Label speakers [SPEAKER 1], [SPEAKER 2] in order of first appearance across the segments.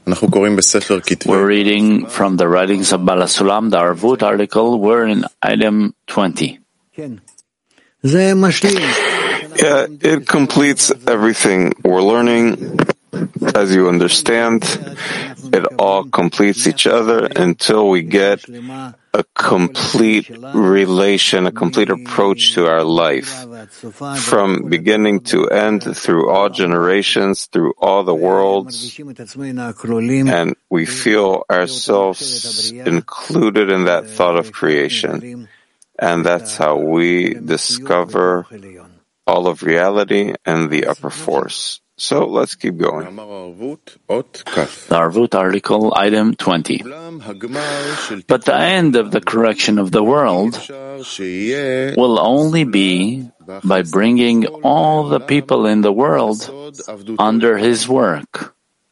[SPEAKER 1] We're reading from the writings of Baal HaSulam, the Arvut article. We're in item 20.
[SPEAKER 2] Yeah, it completes everything we're learning. As you understand, it all completes each other until we get a complete relation, a complete approach to our life, from beginning to end, through all generations, through all the worlds, and we feel ourselves included in that thought of creation. And that's how we discover all of reality and the upper force. So let's keep going.
[SPEAKER 1] The Arvut article, item 20. But the end of the correction of the world will only be by bringing all the people in the world under his work.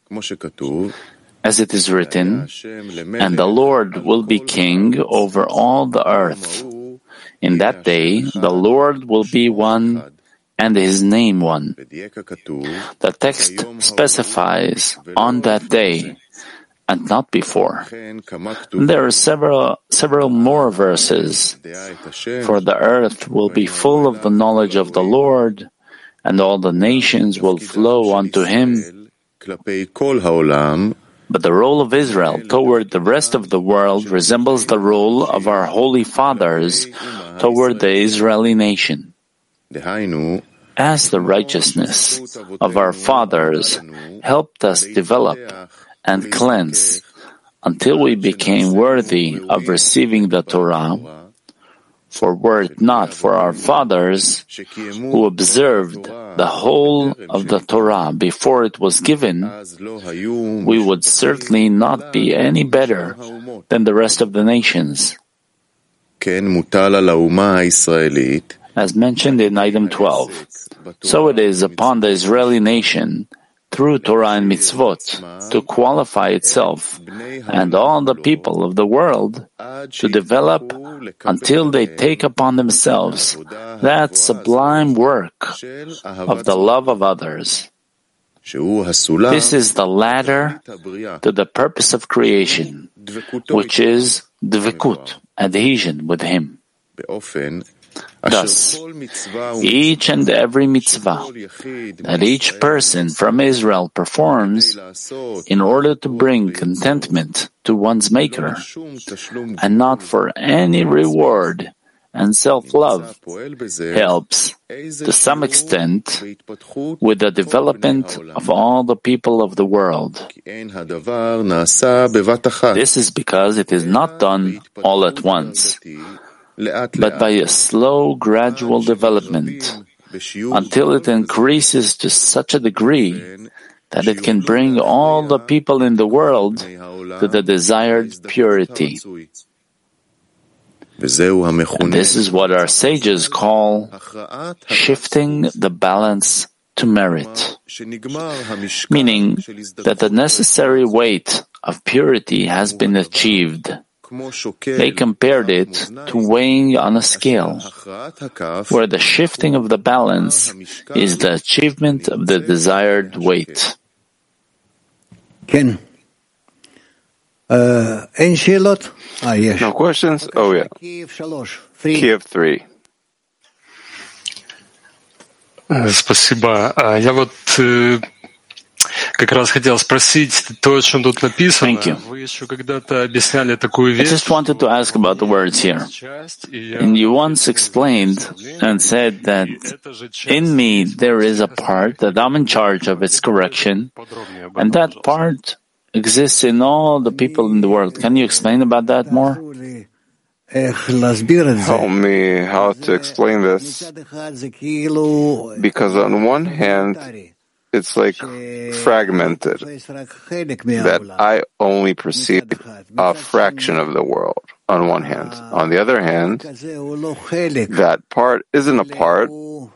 [SPEAKER 1] As it is written, and the Lord will be king over all the earth. In that day, the Lord will be one and his name one. The text specifies on that day and not before. There are several more verses. For the earth will be full of the knowledge of the Lord, and all the nations will flow unto him. But the role of Israel toward the rest of the world resembles the role of our holy fathers toward the Israeli nation. As the righteousness of our fathers helped us develop and cleanse until we became worthy of receiving the Torah, for were it not for our fathers who observed the whole of the Torah before it was given, we would certainly not be any better than the rest of the nations. As mentioned in item 12, so it is upon the Israeli nation, through Torah and mitzvot, to qualify itself and all the people of the world to develop until they take upon themselves that sublime work of the love of others. This is the ladder to the purpose of creation, which is dvekut, adhesion with him. Thus, each and every mitzvah that each person from Israel performs in order to bring contentment to one's Maker, and not for any reward and self-love, helps, to some extent, with the development of all the people of the world. This is because it is not done all at once, but by a slow, gradual development, until it increases to such a degree that it can bring all the people in the world to the desired purity. And this is what our sages call shifting the balance to merit, meaning that the necessary weight of purity has been achieved. They compared it to weighing on a scale, where the shifting of the balance is the achievement of the desired weight.
[SPEAKER 2] No questions? Oh, yeah. Kiev 3.
[SPEAKER 3] Спасибо. Я вот как раз хотел спросить то, о чем тут написано. Вы еще когда-то объясняли такую вещь.
[SPEAKER 1] I just wanted to ask about the words here. And you once explained and said that in me there is a part that I'm in charge of its correction, and that part exists in all the people in the world. Can you explain about that more?
[SPEAKER 2] Help me how to explain this. Because on one hand, it's like fragmented, that I only perceive a fraction of the world on one hand. On the other hand, that part isn't a part.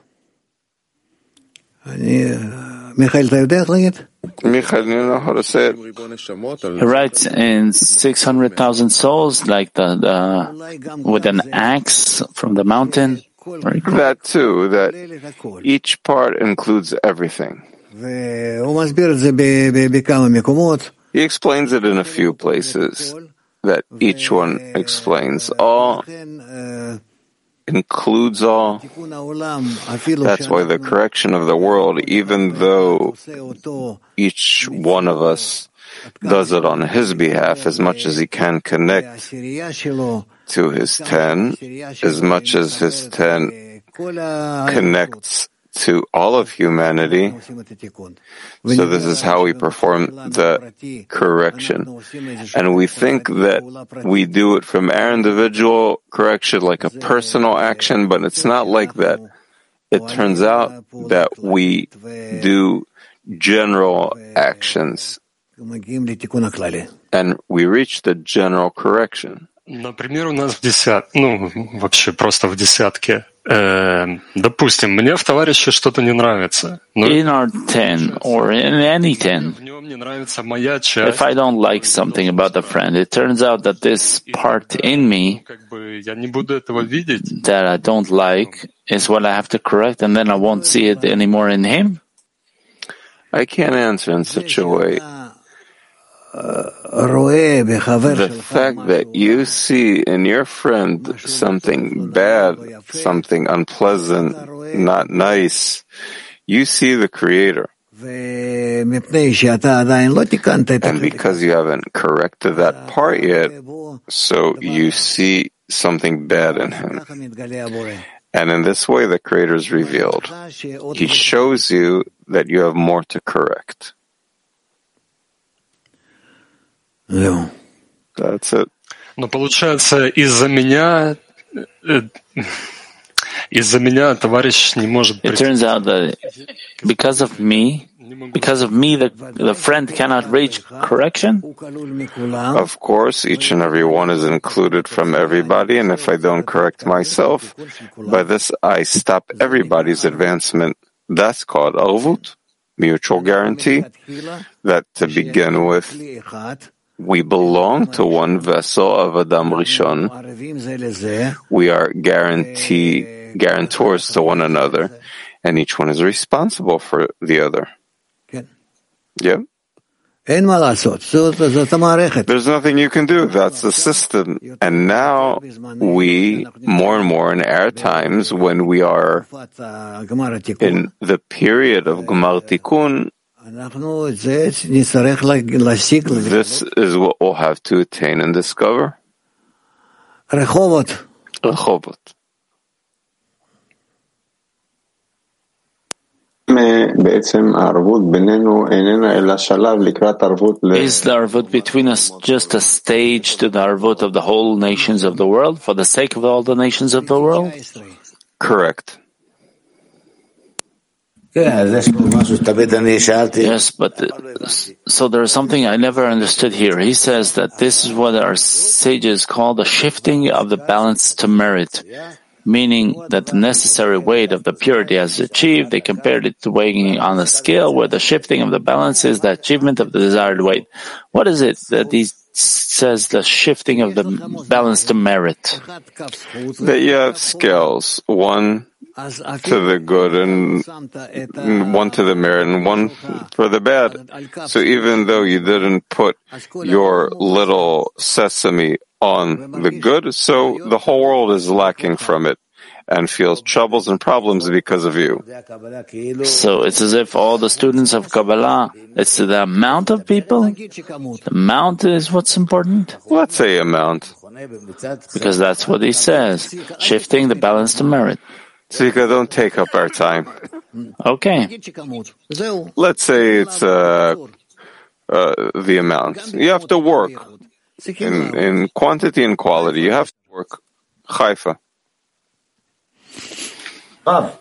[SPEAKER 2] Michael, you know how to say it?
[SPEAKER 1] He writes in 600,000 souls, like the with an axe from the mountain.
[SPEAKER 2] That too, that each part includes everything. He explains it in a few places, that each one explains all, includes all. That's why the correction of the world, even though each one of us does it on his behalf as much as he can connect to his 10, as much as his 10 connects to all of humanity. So this is how we perform the correction. And we think that we do it from our individual correction like a personal action, but it's not like that. It turns out that we do general actions and we reach the general correction.
[SPEAKER 3] Например, у нас вообще просто в десятке. Допустим, мне в товарище что-то не нравится.
[SPEAKER 1] In our 10, or in any 10, if I don't like something about a friend, it turns out that this part in me that I don't like is what I have to correct, and then I won't see it anymore in him?
[SPEAKER 2] I can't answer in such a way. The fact that you see in your friend something bad, something unpleasant, not nice, you see the Creator. And because you haven't corrected that part yet, so you see something bad in him. And in this way, the Creator is revealed. He shows you that you have more to correct. That's it.
[SPEAKER 3] Но получается, из-за меня товарищ не может прийти.
[SPEAKER 1] It turns out that because of me, the friend cannot reach correction?
[SPEAKER 2] Of course, each and every one is included from everybody, and if I don't correct myself, by this I stop everybody's advancement. That's called arvut, mutual guarantee, that to begin with, we belong to one vessel of Adam Rishon. We are guarantors to one another, and each one is responsible for the other. Yeah. There's nothing you can do. That's the system. And now we, more and more in our times, when we are in the period of Gemar Tikkun, this is what we'll have to attain and discover. Rehovot.
[SPEAKER 1] Is the arvut between us just a stage to the arvut of the whole nations of the world, for the sake of all the nations of the world?
[SPEAKER 2] Correct.
[SPEAKER 1] Yes, but so there's something I never understood here. He says that this is what our sages call the shifting of the balance to merit, meaning that the necessary weight of the purity has achieved. They compared it to weighing on a scale where the shifting of the balance is the achievement of the desired weight. What is it that he says the shifting of the balance to merit?
[SPEAKER 2] That you have scales, one to the good and one to the merit and one for the bad. So even though you didn't put your little sesame on the good, so the whole world is lacking from it and feels troubles and problems because of you.
[SPEAKER 1] So it's as if all the students of Kabbalah, it's the amount of people? The amount is what's important?
[SPEAKER 2] Let's say amount.
[SPEAKER 1] Because that's what he says, shifting the balance to merit.
[SPEAKER 2] Tzvika, don't take up our time.
[SPEAKER 1] Okay.
[SPEAKER 2] Let's say it's the amount. You have to work in quantity and quality. You have to work. Haifa.
[SPEAKER 1] Rav,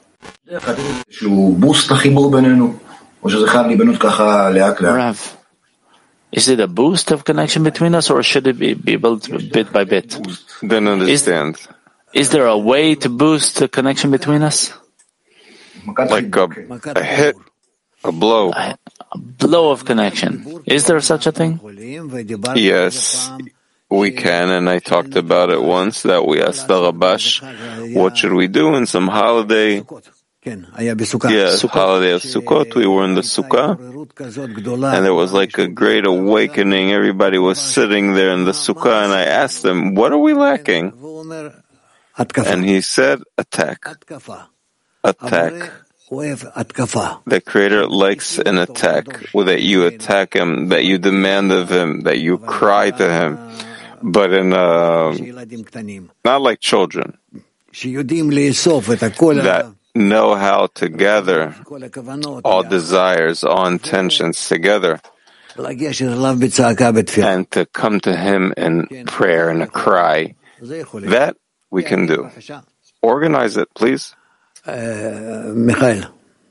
[SPEAKER 1] is it a boost of connection between us, or should it be built bit by bit?
[SPEAKER 2] Then understand.
[SPEAKER 1] Is there a way to boost the connection between us?
[SPEAKER 2] Like a hit, a blow.
[SPEAKER 1] A blow of connection. Is there such a thing?
[SPEAKER 2] Yes, we can, and I talked about it once, that we asked the Rabash, what should we do in some holiday Yes, holiday of Sukkot, we were in the Sukkah, and there was like a great awakening. Everybody was sitting there in the Sukkah, and I asked them, what are we lacking? And he said, attack. Attack. The Creator likes an attack, that you attack Him, that you demand of Him, that you cry to Him, but not like children, that know how to gather all desires, all intentions together, and to come to Him in prayer and a cry. That we can do. Organize it, please.
[SPEAKER 1] Michael.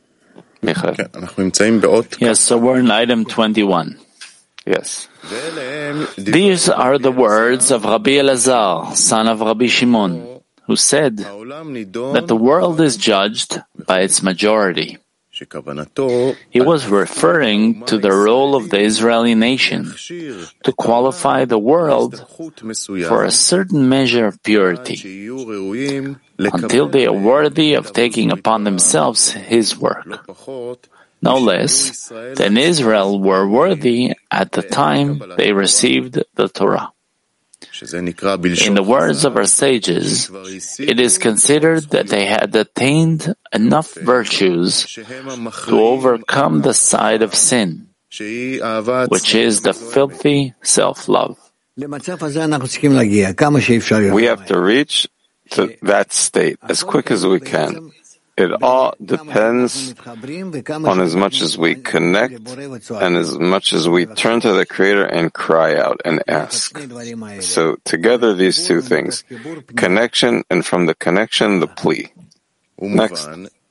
[SPEAKER 1] Yes, so we're in item 21.
[SPEAKER 2] Yes.
[SPEAKER 1] These are the words of Rabbi Elazar, son of Rabbi Shimon, who said that the world is judged by its majority. He was referring to the role of the Israeli nation to qualify the world for a certain measure of purity until they are worthy of taking upon themselves His work. No less than Israel were worthy at the time they received the Torah. In the words of our sages, it is considered that they had attained enough virtues to overcome the side of sin, which is the filthy self-love.
[SPEAKER 2] We have to reach to that state as quick as we can. It all depends on as much as we connect and as much as we turn to the Creator and cry out and ask. So together these two things, connection, and from the connection, the plea. Next.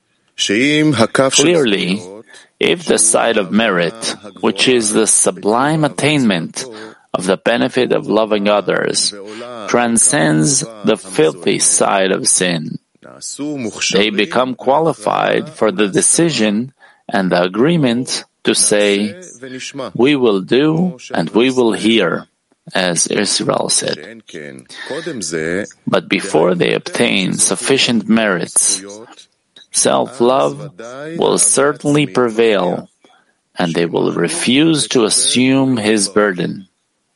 [SPEAKER 1] Clearly, if the side of merit, which is the sublime attainment of the benefit of loving others, transcends the filthy side of sin, they become qualified for the decision and the agreement to say, we will do and we will hear, as Israel said. But before they obtain sufficient merits, self-love will certainly prevail, and they will refuse to assume His burden.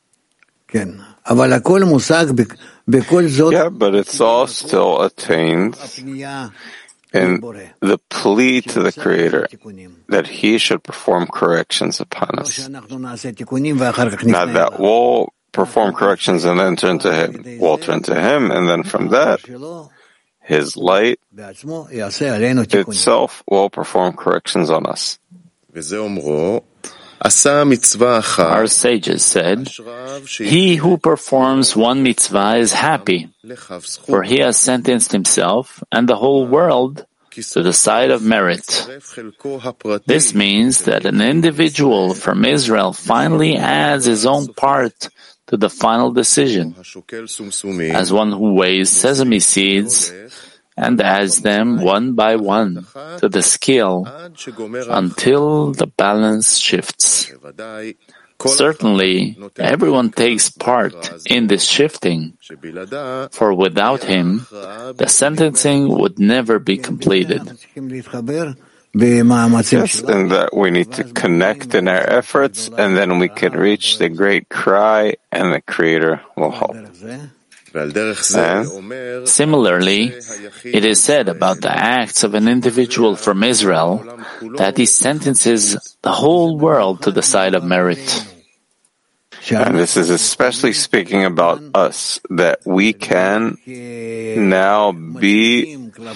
[SPEAKER 2] Yeah, but it's all still attained in the plea to the Creator that He should perform corrections upon us. Not that we'll perform corrections and then turn to Him. We'll turn to Him, and then from that, His light itself will perform corrections on us.
[SPEAKER 1] Our sages said, he who performs one mitzvah is happy, for he has sentenced himself and the whole world to the side of merit. This means that an individual from Israel finally adds his own part to the final decision, as one who weighs sesame seeds and adds them one by one to the scale until the balance shifts. Certainly, everyone takes part in this shifting, for without him, the sentencing would never be completed.
[SPEAKER 2] Yes, and that we need to connect in our efforts, and then we can reach the great cry, and the Creator will help.
[SPEAKER 1] Similarly, it is said about the acts of an individual from Israel that he sentences the whole world to the side of merit.
[SPEAKER 2] And this is especially speaking about us, that we can now be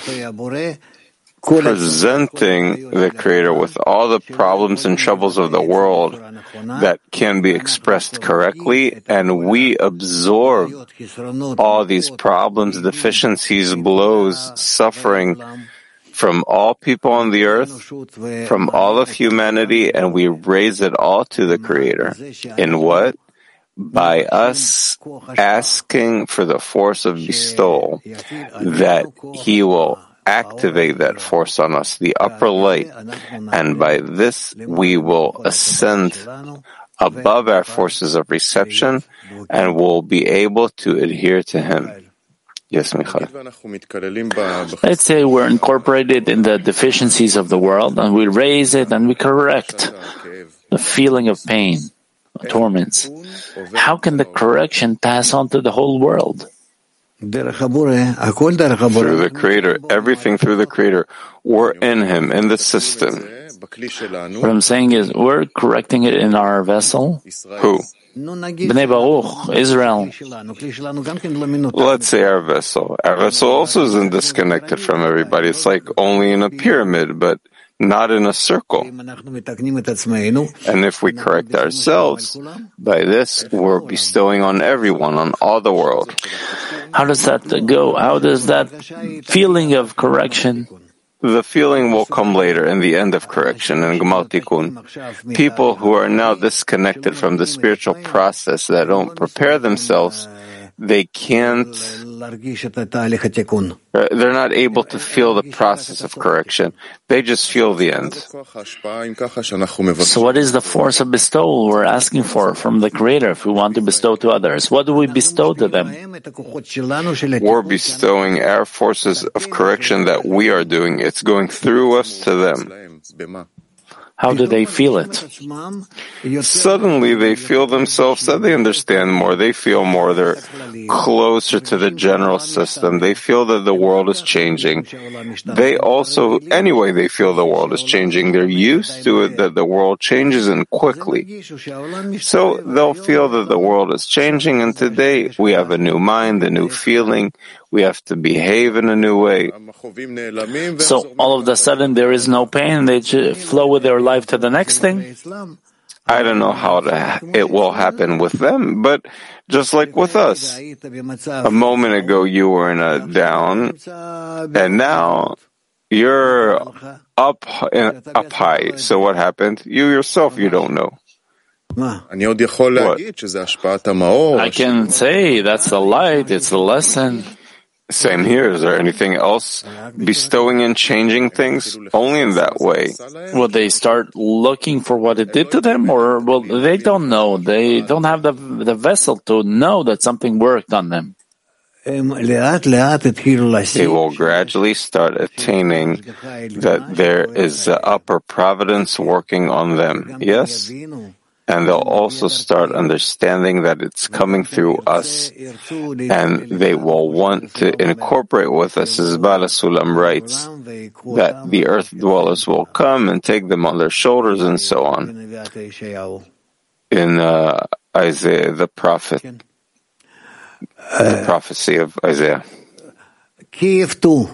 [SPEAKER 2] presenting the Creator with all the problems and troubles of the world that can be expressed correctly, and we absorb all these problems, deficiencies, blows, suffering from all people on the earth, from all of humanity, and we raise it all to the Creator. In what? By us asking for the force of bestowal, that He will activate that force on us, the upper light, and by this we will ascend above our forces of reception and will be able to adhere to Him. Yes, Michal.
[SPEAKER 1] Let's say we're incorporated in the deficiencies of the world, and we raise it and we correct the feeling of pain, torments. How can the correction pass on to the whole world?
[SPEAKER 2] Through the Creator, everything through the Creator. We're in Him, in the system.
[SPEAKER 1] What I'm saying is, we're correcting it in our vessel.
[SPEAKER 2] Who?
[SPEAKER 1] Bnei Baruch, Israel.
[SPEAKER 2] Let's say our vessel. Our vessel also isn't disconnected from everybody. It's like only in a pyramid, but not in a circle. And if we correct ourselves, by this we're bestowing on everyone, on all the world.
[SPEAKER 1] How does that go? How does that feeling of correction?
[SPEAKER 2] The feeling will come later in the end of correction in Gemal Tikkun. People who are now disconnected from the spiritual process, that don't prepare themselves, they can't, they're not able to feel the process of correction. They just feel the end.
[SPEAKER 1] So what is the force of bestowal we're asking for from the Creator if we want to bestow to others? What do we bestow to them?
[SPEAKER 2] We're bestowing our forces of correction that we are doing. It's going through us to them.
[SPEAKER 1] How do they feel it?
[SPEAKER 2] Suddenly they feel themselves that they understand more, they feel more, they're closer to the general system, they feel that the world is changing. They also, anyway, they feel the world is changing. They're used to it, that the world changes and quickly. So they'll feel that the world is changing, and today we have a new mind, a new feeling. We have to behave in a new way.
[SPEAKER 1] So all of a sudden there is no pain, they just flow with their life to the next thing?
[SPEAKER 2] I don't know how it will happen with them, but just like with us. A moment ago you were in a down, and now you're up high. So what happened? You yourself, you don't know. What?
[SPEAKER 1] I can say that's the light, it's the lesson.
[SPEAKER 2] Same here. Is there anything else? Bestowing and changing things only in that way.
[SPEAKER 1] Will they start looking for what it did to them, or well, they don't know? They don't have the vessel to know that something worked on them.
[SPEAKER 2] They will gradually start attaining that there is an upper providence working on them. Yes? And they'll also start understanding that it's coming through us, and they will want to incorporate with us, as Bala Sulam writes, that the earth dwellers will come and take them on their shoulders and so on. In Isaiah, the prophet, the prophecy of Isaiah.
[SPEAKER 4] Kiev 2.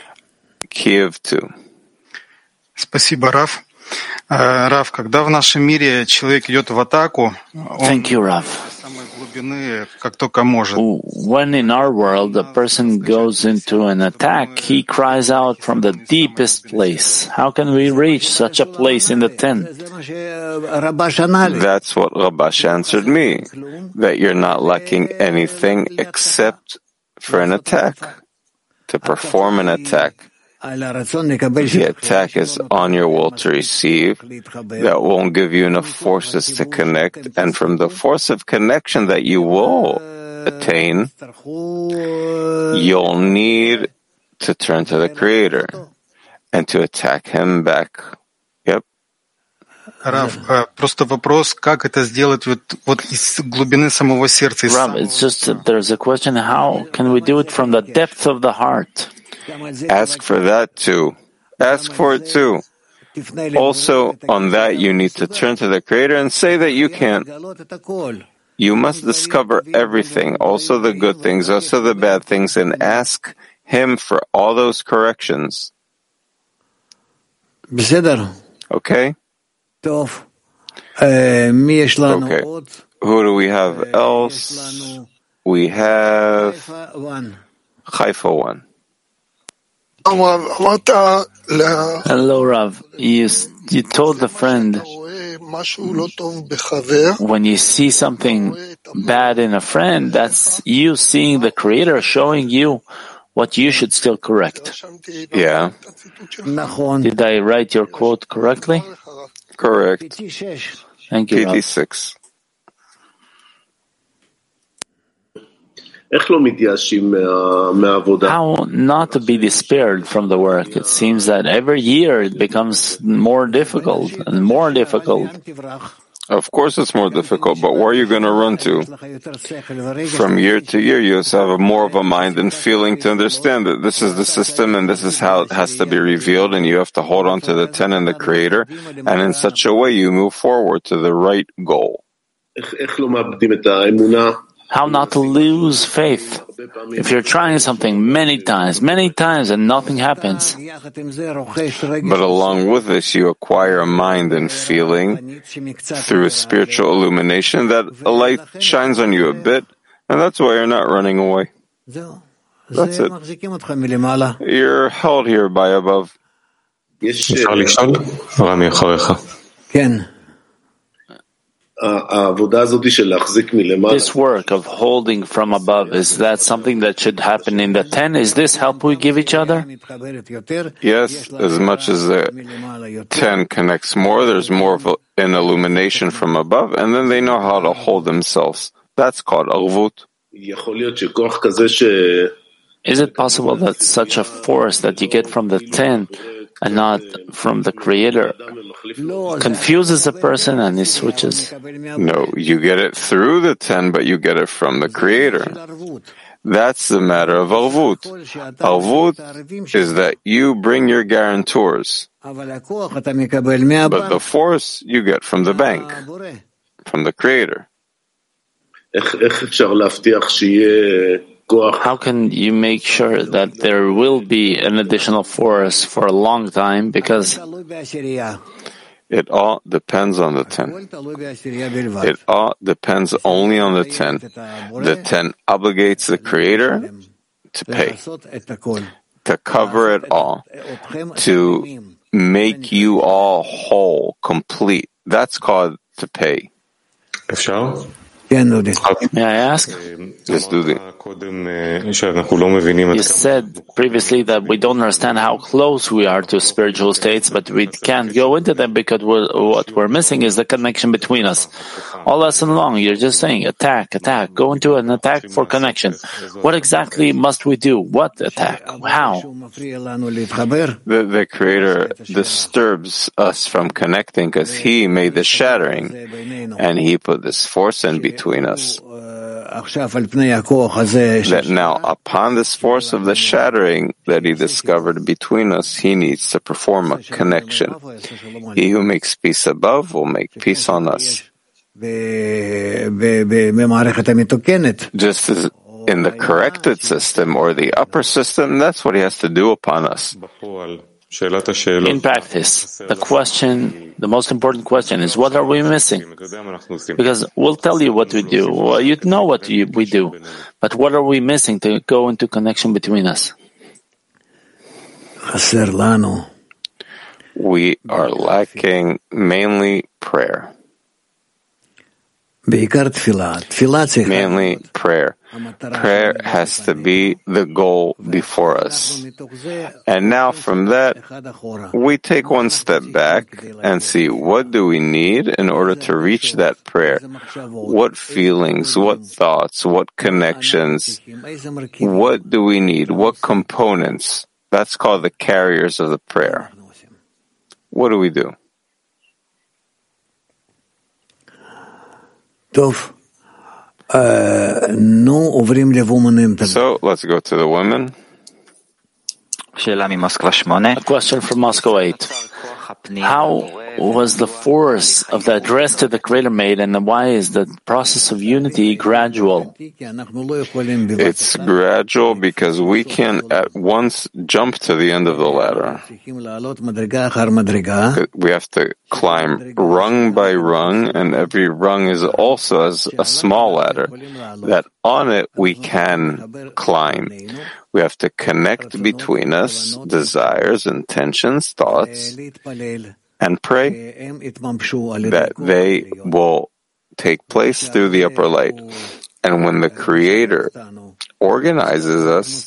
[SPEAKER 4] Спасибо, Раф. Раф, когда в нашем мире человек идет в атаку, он
[SPEAKER 1] Rav.
[SPEAKER 4] самой глубины, как только может.
[SPEAKER 1] When in our world a person goes into an attack, he cries out from the deepest place. How can we reach such a place in the tent?
[SPEAKER 2] That's what Rabash answered me, that you're not lacking anything except for an attack, to perform an attack. The attack is on your will to receive. That won't give you enough forces to connect, and from the force of connection that you will attain, you'll need to turn to the Creator and to attack Him back. Yep.
[SPEAKER 4] Рав, просто вопрос, как это сделать вот из глубины самого сердца.
[SPEAKER 1] Rav, it's just that there's a question, how can we do it from the depth of the heart?
[SPEAKER 2] Ask for that too. Ask for it too. Also, on that you need to turn to the Creator and say that you can. You must discover everything, also the good things, also the bad things, and ask Him for all those corrections. Okay? Okay. Who do we have else? We have Haifa 1.
[SPEAKER 1] Hello, Rav. You told the friend, when you see something bad in a friend, that's you seeing the Creator showing you what you should still correct.
[SPEAKER 2] Yeah.
[SPEAKER 1] Did I write your quote correctly?
[SPEAKER 2] Correct.
[SPEAKER 1] Thank you, Rav.
[SPEAKER 2] PT6.
[SPEAKER 1] How not to be despaired from the work? It seems that every year it becomes more difficult and more difficult.
[SPEAKER 2] Of course it's more difficult, but where are you going to run to? From year to year, you have more of a mind and feeling to understand that this is the system and this is how it has to be revealed, and you have to hold on to the 10 and the Creator, and in such a way you move forward to the right goal.
[SPEAKER 1] How not to lose faith? If you're trying something many times, and nothing happens.
[SPEAKER 2] But along with this, you acquire a mind and feeling through a spiritual illumination that a light shines on you a bit, and that's why you're not running away. That's it. You're held here by above.
[SPEAKER 1] This work of holding from above, is that something that should happen in the 10? Is this help we give each other?
[SPEAKER 2] Yes, as much as the 10 connects more, there's more of an illumination from above, and then they know how to hold themselves. That's called arvut.
[SPEAKER 1] Is it possible that such a force that you get from the 10 and not from the Creator confuses a person and he switches?
[SPEAKER 2] No, you get it through the 10, but you get it from the Creator. That's the matter of arvut. Arvut is that you bring your guarantors, but the force you get from the bank, from the Creator.
[SPEAKER 1] How can you make sure that there will be an additional force for a long time? Because
[SPEAKER 2] it all depends on the 10. It all depends only on the 10. The 10 obligates the Creator to pay, to cover it all, to make you all whole, complete. That's called to pay.
[SPEAKER 1] May I ask?
[SPEAKER 2] Yes, Dudi.
[SPEAKER 1] You said previously that we don't understand how close we are to spiritual states, but we can't go into them because what we're missing is the connection between us. All lesson long, you're just saying, attack, go into an attack for connection. What exactly must we do? What attack? How?
[SPEAKER 2] The Creator disturbs us from connecting because He made the shattering, and He put this force in between us. That now, upon this force of the shattering that He discovered between us, He needs to perform a connection. He who makes peace above will make peace on us. Just as in the corrected system or the upper system, that's what He has to do upon us.
[SPEAKER 1] In practice, the most important question is, what are we missing? Because we'll tell you what we do. Well, you know what we do. But what are we missing to go into connection between us?
[SPEAKER 2] We are lacking mainly prayer. Mainly prayer. Prayer has to be the goal before us. And now from that, we take one step back and see, what do we need in order to reach that prayer? What feelings, what thoughts, what connections? What do we need? What components? That's called the carriers of the prayer. What do we do? So let's go to the women.
[SPEAKER 1] A question from Moscow 8. How was the force of the address to the Creator made, and why is the process of unity gradual?
[SPEAKER 2] It's gradual because we can at once jump to the end of the ladder. We have to climb rung by rung, and every rung is also as a small ladder, that on it we can climb. We have to connect between us, desires, intentions, thoughts, and pray that they will take place through the upper light. And when the Creator organizes us,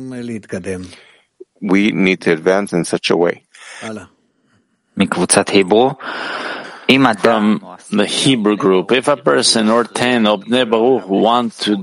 [SPEAKER 2] we need to advance in such a way.
[SPEAKER 1] From the Hebrew group. If a person or 10 of Bnei Baruch want to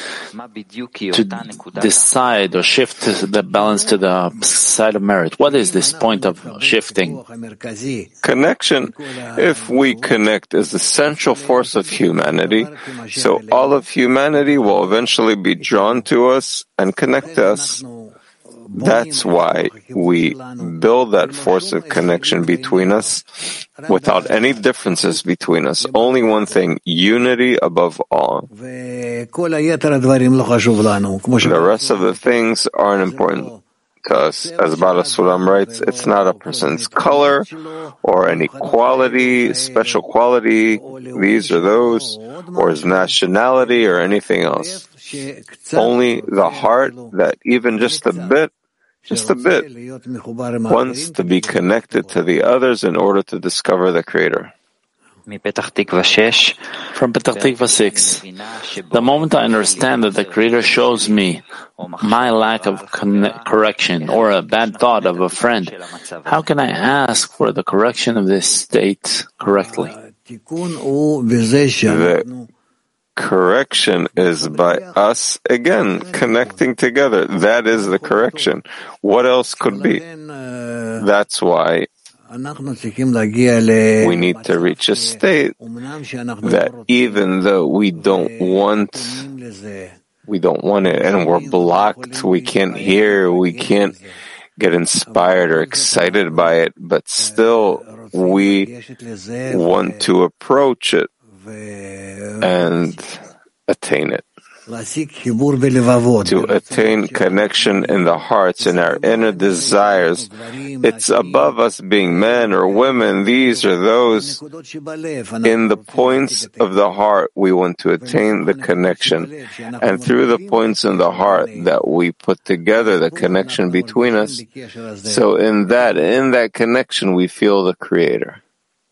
[SPEAKER 1] decide or shift the balance to the side of merit, what is this point of shifting?
[SPEAKER 2] Connection. If we connect as the central force of humanity, so all of humanity will eventually be drawn to us and connect to us. That's why we build that force of connection between us without any differences between us. Only one thing, unity above all. The rest of the things aren't important to us. As Baal HaSulam writes, it's not a person's color or any quality, special quality, these or those, or his nationality or anything else. Only the heart that even just a bit, wants to be connected to the others in order to discover the Creator.
[SPEAKER 1] From Petach Tikva 6, the moment I understand that the Creator shows me my lack of correction or a bad thought of a friend, how can I ask for the correction of this state correctly?
[SPEAKER 2] The correction is by us, again, connecting together. That is the correction. What else could be? That's why we need to reach a state that even though we don't want it and we're blocked, we can't hear, we can't get inspired or excited by it, but still we want to approach it and attain it. To attain connection in the hearts, in our inner desires. It's above us being men or women, these or those. In the points of the heart, we want to attain the connection. And through the points in the heart that we put together, the connection between us, so in that connection, we feel the Creator.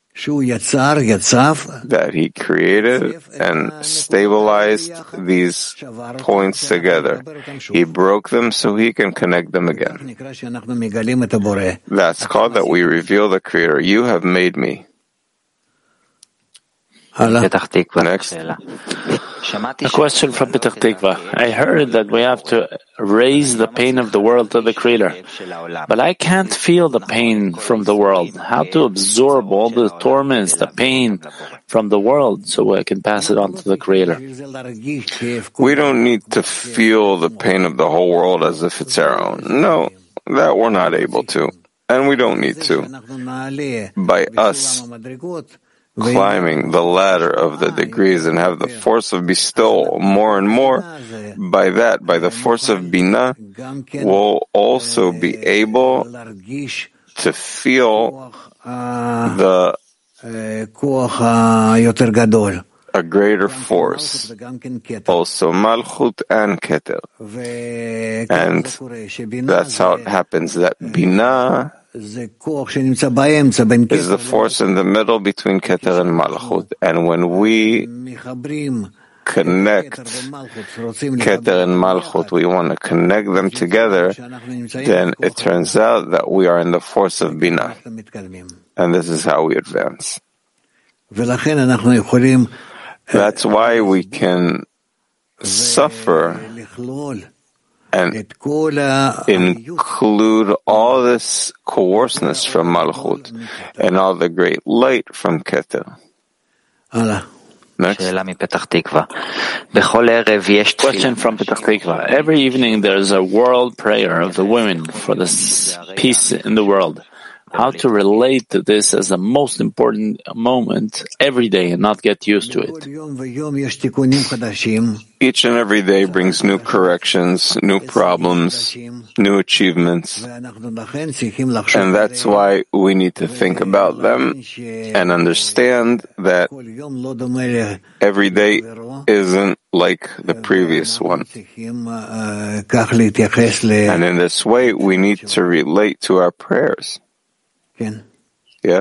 [SPEAKER 2] That he created and stabilized these points together. He broke them so he can connect them again. That's called that we reveal the Creator. You have made me. Next.
[SPEAKER 1] A question from Petach Tikva. I heard that we have to raise the pain of the world to the Creator, but I can't feel the pain from the world. How to absorb all the torments, the pain from the world, so I can pass it on to the Creator?
[SPEAKER 2] We don't need to feel the pain of the whole world as if it's our own. No, that we're not able to, and we don't need to. By us climbing the ladder of the degrees and have the force of bestowal more and more, by the force of Binah, we'll also be able to feel a greater force, also Malchut and Keter. And that's how it happens, that Binah is the force in the middle between Keter and Malchut. And when we connect Keter and Malchut, we want to connect them together, then it turns out that we are in the force of Binah. And this is how we advance. That's why we can suffer and include all this coarseness from Malchut and all the great light from Keter. Next.
[SPEAKER 1] Question from Petach Tikva. Every evening there is a world prayer of the women for the peace in the world. How to relate to this as the most important moment every day and not get used to it.
[SPEAKER 2] Each and every day brings new corrections, new problems, new achievements. And that's why we need to think about them and understand that every day isn't like the previous one. And in this way, we need to relate to our prayers. Yeah.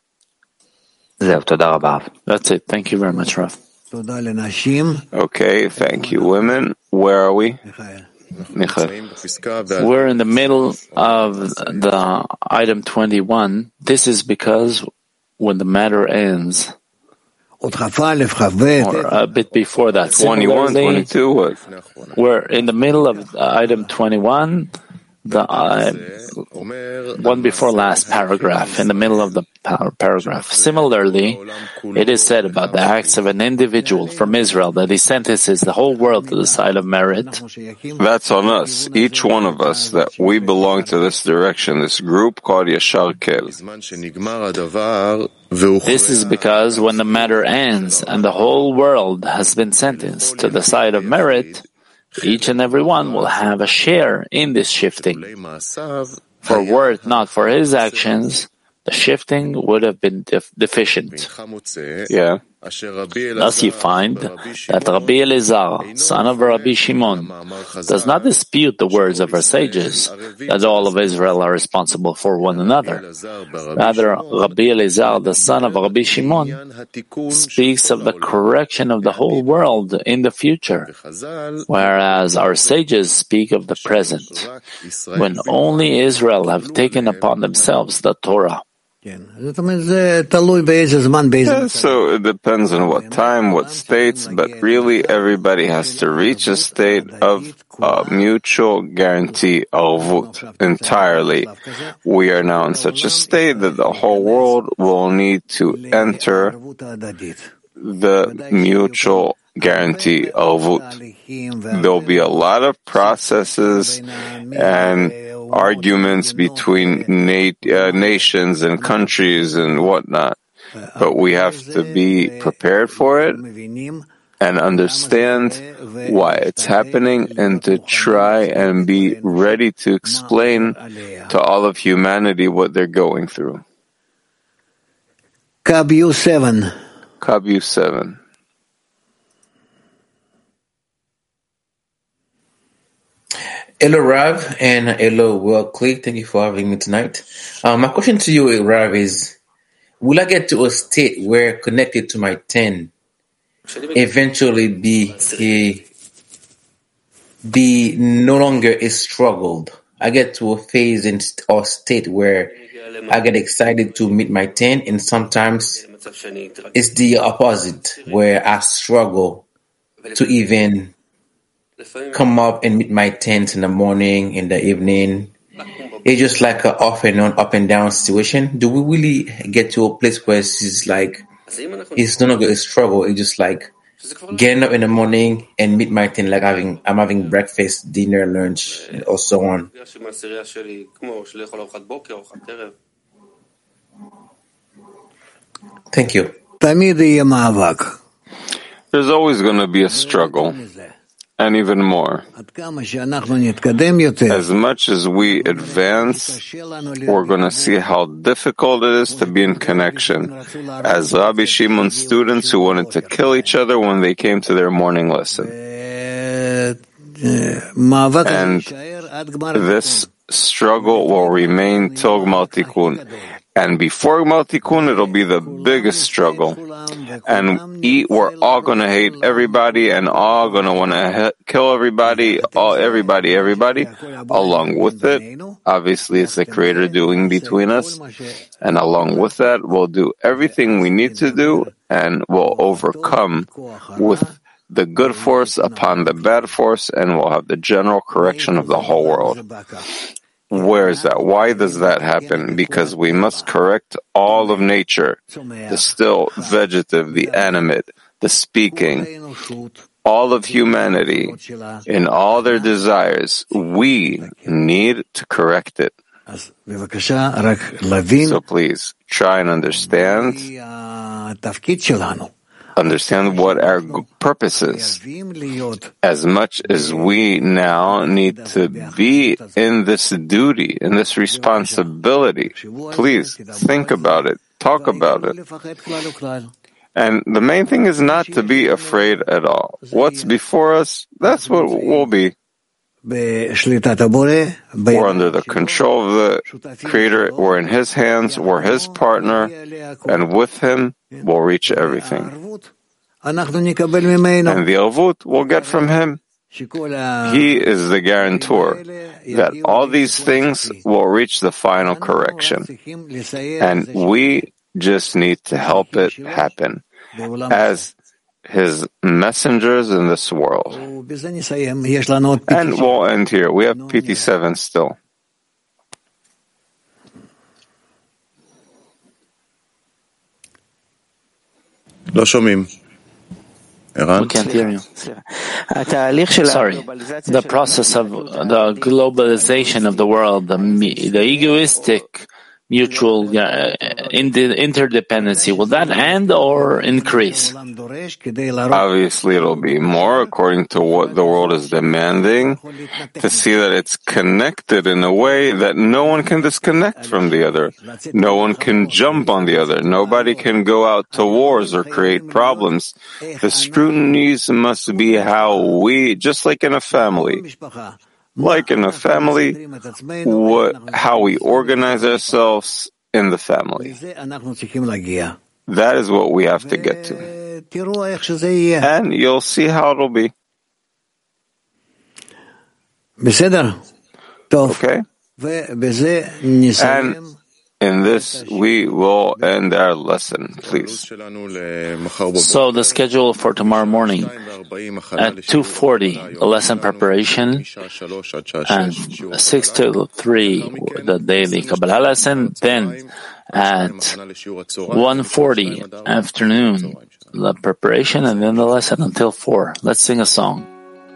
[SPEAKER 1] That's it. Thank you very much, Rav.
[SPEAKER 2] Okay, thank you, women. Where are we? Michael.
[SPEAKER 1] We're in the middle of the item 21. This is because when the matter ends, or a bit before that.
[SPEAKER 2] 21, 22, what?
[SPEAKER 1] We're in the middle of item 21, the one before last paragraph, in the middle of the paragraph. Similarly, it is said about the acts of an individual from Israel that he sentences the whole world to the side of merit.
[SPEAKER 2] That's on us, each one of us, that we belong to this direction, this group called Yashar Kel.
[SPEAKER 1] This is because when the matter ends and the whole world has been sentenced to the side of merit, each and every one will have a share in this shifting. For were it not for his actions, the shifting would have been deficient.
[SPEAKER 2] Yeah.
[SPEAKER 1] Thus you find that Rabbi Elazar, son of Rabbi Shimon, does not dispute the words of our sages, that all of Israel are responsible for one another. Rather, Rabbi Elazar, the son of Rabbi Shimon, speaks of the correction of the whole world in the future, whereas our sages speak of the present, when only Israel have taken upon themselves the Torah.
[SPEAKER 2] Yeah, so it depends on what time, what states, but really everybody has to reach a state of mutual guarantee arvut entirely. We are now in such a state that the whole world will need to enter the mutual guarantee arvut. There'll be a lot of processes and arguments between nations and countries and whatnot, but we have to be prepared for it and understand why it's happening and to try and be ready to explain to all of humanity what they're going through.
[SPEAKER 5] Kabu 7.
[SPEAKER 2] Kabu 7.
[SPEAKER 6] Hello, Rav, and hello, World Click. Thank you for having me tonight. My question to you, Rav, is: will I get to a state where connected to my 10 eventually be no longer a struggle? I get to a phase or state where I get excited to meet my 10, and sometimes it's the opposite, where I struggle to even come up and meet my 10s in the morning, in the evening. It's just like an off and on, up and down situation. Do we really get to a place where it's like, it's no longer a struggle, it's just like getting up in the morning and meet my 10, like I'm having breakfast, dinner, lunch, or so on? Thank you.
[SPEAKER 2] There's always going to be a struggle. And even more. As much as we advance, we're going to see how difficult it is to be in connection. As Rabbi Shimon's students who wanted to kill each other when they came to their morning lesson. And this struggle will remain till Gmar Tikkun. And before Gmar Tikkun, it'll be the biggest struggle. And we're all going to hate everybody and all going to want to kill everybody, everybody. Along with it, obviously it's the Creator doing between us. And along with that, we'll do everything we need to do and we'll overcome with the good force upon the bad force, and we'll have the general correction of the whole world. Where is that? Why does that happen? Because we must correct all of nature, the still, vegetative, the animate, the speaking, all of humanity, in all their desires. We need to correct it. So please, try and understand what our purpose is. As much as we now need to be in this duty, in this responsibility, please think about it, talk about it. And the main thing is not to be afraid at all. What's before us, that's what we'll be. We're under the control of the Creator, we're in His hands, we're His partner, and with Him, we'll reach everything. And the Arvut we'll get from Him. He is the guarantor that all these things will reach the final correction. And we just need to help it happen. as his messengers in this world. And we'll end here. We have PT7 still.
[SPEAKER 1] We can't hear you. Sorry. The process of the globalization of the world, the egoistic mutual interdependency, will that end or increase?
[SPEAKER 2] Obviously, it'll be more according to what the world is demanding, to see that it's connected in a way that no one can disconnect from the other. No one can jump on the other. Nobody can go out to wars or create problems. The scrutinies must be how we, just like in a family, how we organize ourselves in the family. That is what we have to get to. And you'll see how it'll be. Okay? And in this, we will end our lesson, please.
[SPEAKER 1] So the schedule for tomorrow morning at 2:40, the lesson preparation, and 6 to 3, the daily Kabbalah lesson. Then at 1:40 afternoon, the preparation, and then the lesson until 4. Let's sing a song.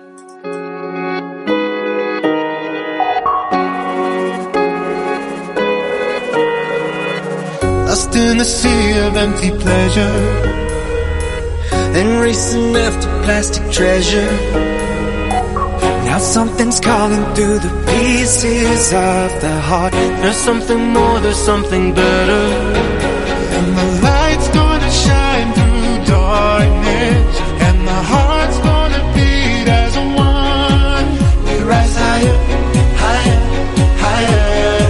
[SPEAKER 5] Lost in the sea of empty pleasure and racing after plastic treasure. Now something's calling through the pieces of the heart. There's something more, there's something better. And the light's gonna shine through darkness, and the heart's gonna beat as one. We rise higher, higher, higher.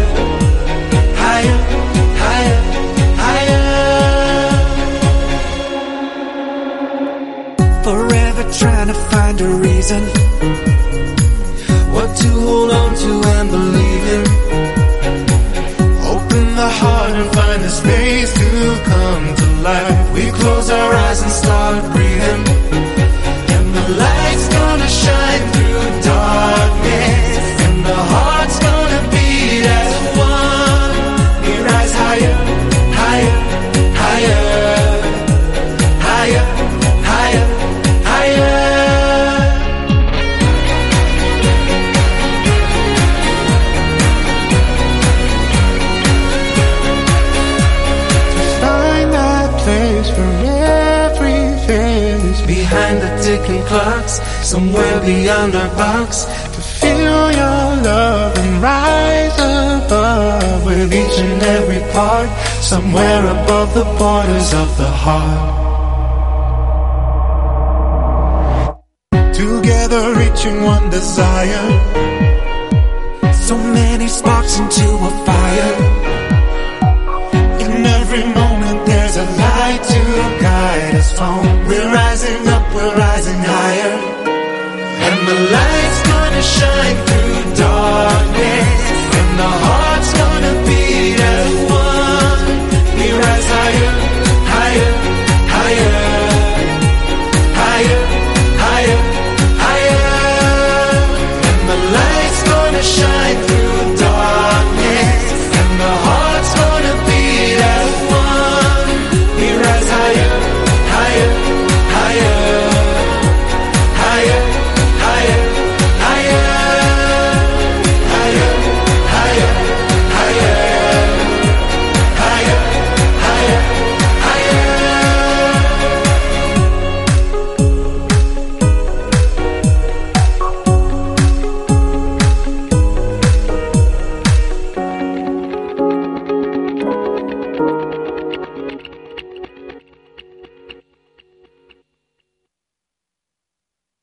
[SPEAKER 5] Forever trying to find a reason, what to hold on to and believe in. Open the heart and find the space to come to life. We close our eyes and start breathing, and the light's gonna shine through darkness, and the heart's gonna beat as one. We rise higher, higher, higher, higher, higher. Behind the ticking clocks, somewhere beyond our box, to feel your love and rise above with each and every part, somewhere above the borders of the heart. Together reaching one desire, so many sparks into a fire. In every moment there's a light to guide us home. We're rising up, we're rising